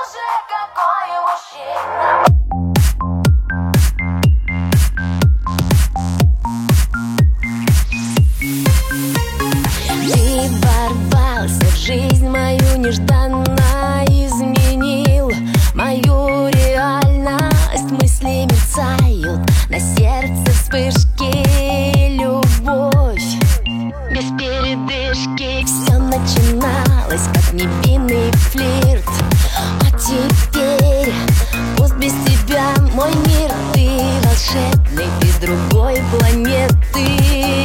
боже, какой мужчина. Ты ворвался в жизнь мою нежданно, изменил мою реальность. Мысли мерцают, на сердце вспышки, любовь без передышки. Все начиналось как невинный флирт, а теперь пусть без тебя мой мир. Ты волшебный, ты с другой планеты.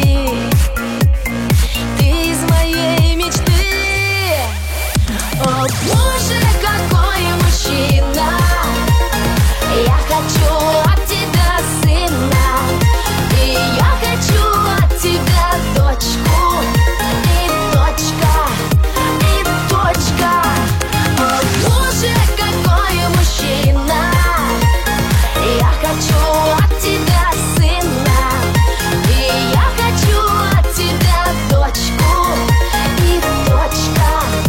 О боже, какой мужчина! Я хочу от тебя сына, и я хочу от тебя дочку, и точка, и точка. О боже, какой мужчина! Я хочу от тебя сына, и я хочу от тебя дочку, и точка.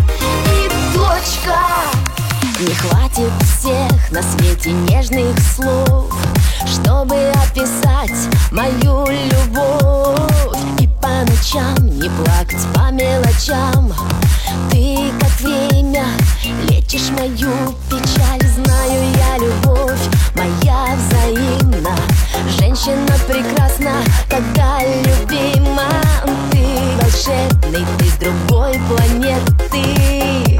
Не хватит всех на свете нежных слов, чтобы описать мою любовь. И по ночам не плакать по мелочам. Ты, как время, лечишь мою печаль. Знаю я, любовь моя взаимна. Женщина прекрасна, когда любима. Ты волшебный, ты с другой планеты.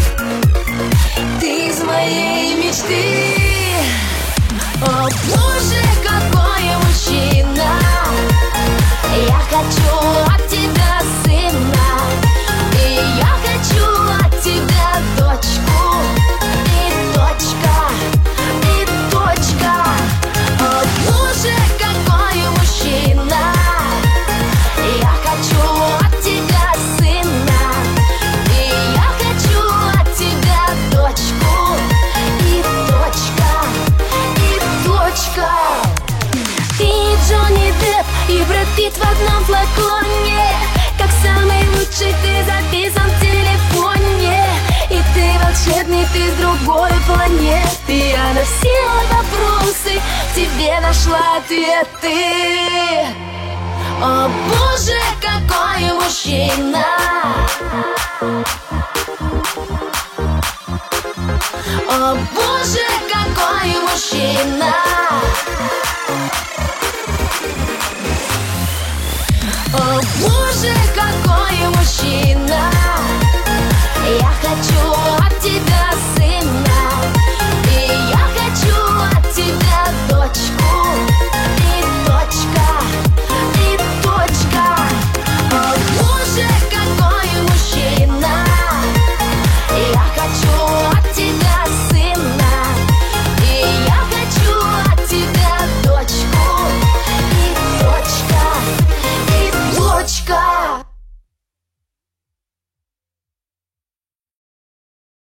Ты из моей мечты. О боже, какой мужчина! Я хочу от тебя сына, и я хочу от тебя дочку, и точка, и точка. О боже, какой мужчина! Я хочу от тебя сына, и я хочу от тебя дочку, и точка, и точка. Ты Джонни Депп и Брэд Питт в одном флаконе. Как самый лучший ты записан в телефоне. И ты волшебный, ты с другой планеты. Я на все вопросы в тебе нашла ответы. О боже, какой мужчина! О боже, какой мужчина! О боже, какой мужчина! Я хочу